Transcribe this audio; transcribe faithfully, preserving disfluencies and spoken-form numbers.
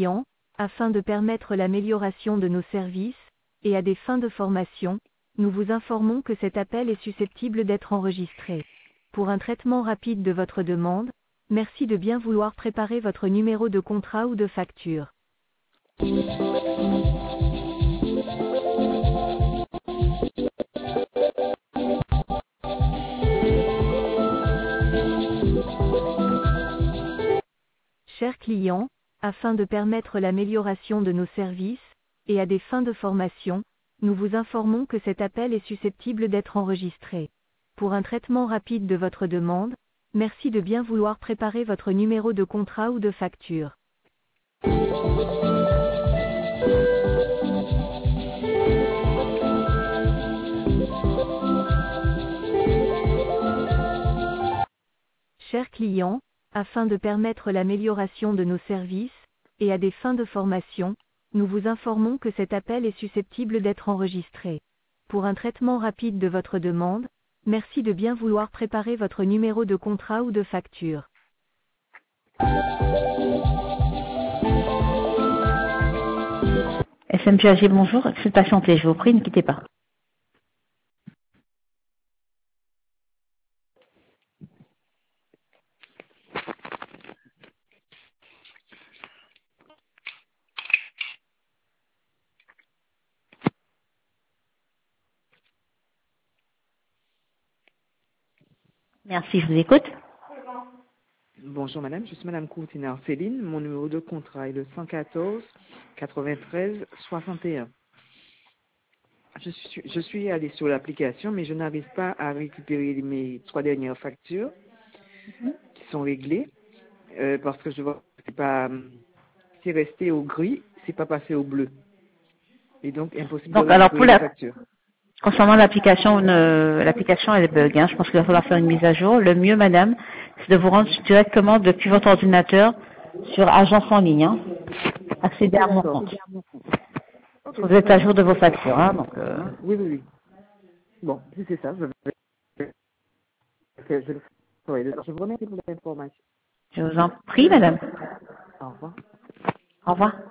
clients, afin de permettre l'amélioration de nos services, et à des fins de formation, nous vous informons que cet appel est susceptible d'être enregistré. Pour un traitement rapide de votre demande, merci de bien vouloir préparer votre numéro de contrat ou de facture. Chers clients, afin de permettre l'amélioration de nos services, et à des fins de formation, nous vous informons que cet appel est susceptible d'être enregistré. Pour un traitement rapide de votre demande, merci de bien vouloir préparer votre numéro de contrat ou de facture. Chers clients, afin de permettre l'amélioration de nos services, et à des fins de formation, nous vous informons que cet appel est susceptible d'être enregistré. Pour un traitement rapide de votre demande, merci de bien vouloir préparer votre numéro de contrat ou de facture. S M P A G, bonjour. Faites patienter, je vous prie, ne quittez pas. Merci, je vous écoute. Bonjour madame, je suis madame Courtinard Céline. Mon numéro de contrat est le cent quatorze quatre-vingt-treize soixante et un. Je suis, je suis allée sur l'application, mais je n'arrive pas à récupérer mes trois dernières factures qui sont réglées euh, parce que je vois que c'est pas, c'est resté au gris, c'est pas passé au bleu. Et donc impossible Donc, de alors récupérer pour les la, factures. concernant l'application, une- l'application elle bug, hein. Je pense qu'il va falloir faire une mise à jour. Le mieux, madame, c'est de vous rendre directement depuis votre ordinateur sur Agence en ligne, hein. Accéder Ok, à mon d'accord. compte. Ok, Vous êtes très à bien. jour de vos factures, hein, donc euh, Oui, oui, oui. Bon, si c'est ça, je vais, je le ferai. Je vous remercie pour l'information. je vous en prie, madame. Au revoir. Au revoir.